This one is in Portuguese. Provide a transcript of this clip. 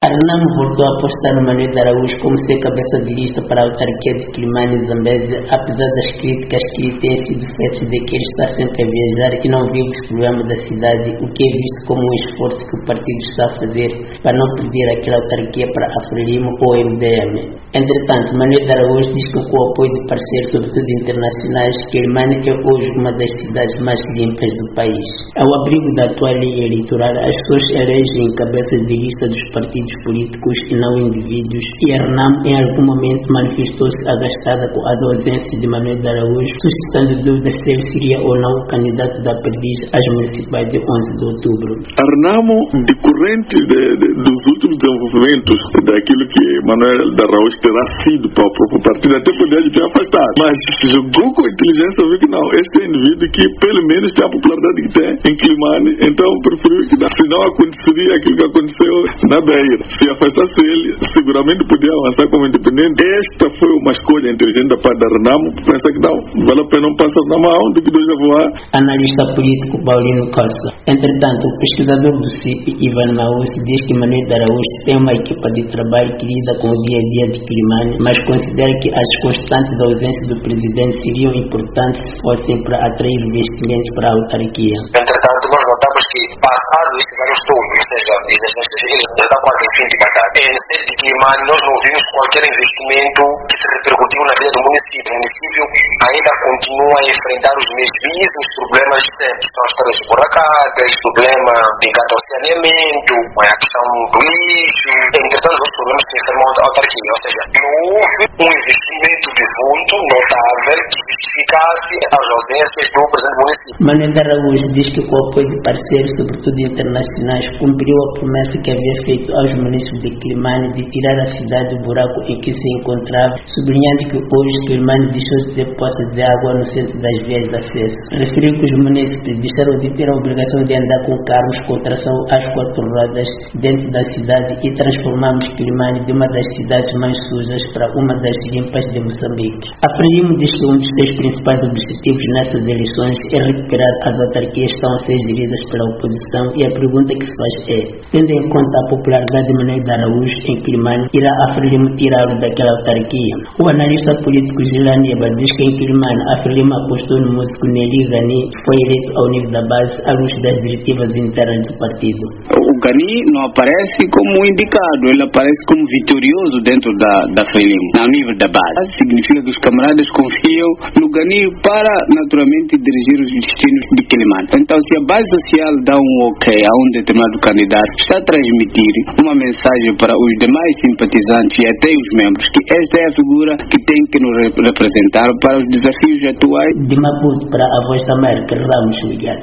Renamo voltou a apostar no Manuel de Araújo como ser cabeça de lista para a autarquia de Quilimane e Zambésia, apesar das críticas que têm sido feitas de que ele está sempre a viajar e não vive os problemas da cidade, o que é visto como um esforço que o partido está a fazer para não perder aquela autarquia para a Frelimo ou MDM. Entretanto, Manuel de Araújo diz que com o apoio de parceiros, sobretudo internacionais, Quilimane é hoje uma das cidades mais limpas do país. Ao abrigo da atual lei eleitoral, as pessoas elegem cabeças de lista dos partidos políticos e não indivíduos, e a Renamo em algum momento manifestou-se agastada com a ausência de Manuel de Araújo, suscitando dúvidas se ele seria ou não o candidato da Perdiz às municipais de 11 de outubro. A Renamo, decorrente dos últimos desenvolvimentos daquilo que Manuel de Araújo terá sido para o próprio partido, até poderia ter afastado, mas jogou com a inteligência, viu que não, este é indivíduo que pelo menos tem a popularidade que tem em Quilimane, então preferiu que se não aconteceria aquilo que aconteceu na Beira. Se afastasse ele, seguramente podia avançar como independente. Esta foi uma escolha inteligente da parte da Renamo, pensar que não, vale a pena um pássaro na mão do que dois a voar. Analista político Paulino Costa. Entretanto, o pesquisador do CIP, Ivan Maus, diz que Manuel de Araújo tem uma equipa de trabalho que lida com o dia a dia de Quilimane, mas considera que as constantes ausências do presidente seriam importantes se fossem para atrair investimentos para a autarquia. Entretanto, nós notamos que, passados estes anos todos, ou seja, ele já está quase em fim de mandato, no centro de Quilimane nós não vimos qualquer investimento que se repercutiu na vida do município. O município ainda continua a enfrentar os mesmos problemas que são as estradas esburacadas, problema ligado ao saneamento, a questão do lixo, entretanto os problemas que enfermam a autarquia. Ou seja, não houve um investimento de fundo notável que justificasse as ausências do presidente do município. Manuel de Araújo diz que com o apoio de parceiros, sobretudo internacionais, cumpriu a promessa que havia feito aos municípios de Quilimane de tirar a cidade do buraco em que se encontrava, sublinhando que hoje Quilimane deixou de ter poças de água no centro das vias de acesso. Referiu que os municípios deixaram de ter a obrigação de andar com carros com tração às 4 rodas dentro da cidade e transformamos Quilimane de uma das cidades mais sujas para uma das limpas de Moçambique. A Frelimo diz que um dos seus principais objetivos nessas eleições é recuperar as autarquias que estão a ser geridas pela oposição, e a pergunta que se faz é: tendo em conta a popularidade de Manuel de Araújo em Quilimane, irá a Frelimo tirá-lo daquela autarquia? O analista político Gilani Eba diz que em Quilimane a Frelimo apostou no músico Nelly Gani, que foi eleito ao nível da base à luz das diretivas internas do partido. O Gani não aparece como indicado, ele aparece como vitorioso dentro da Frelimo, ao nível da base. Significa que os camaradas confiam no Gani para naturalmente dirigir os destinos de Quilimane. Então, se a base social dá um ok a um determinado candidato, está a transmitir uma mensagem para os demais simpatizantes e até os membros que esta é a figura que tem que nos representar para os desafios atuais. De Maputo para a Voz da América, Ramos Miguel.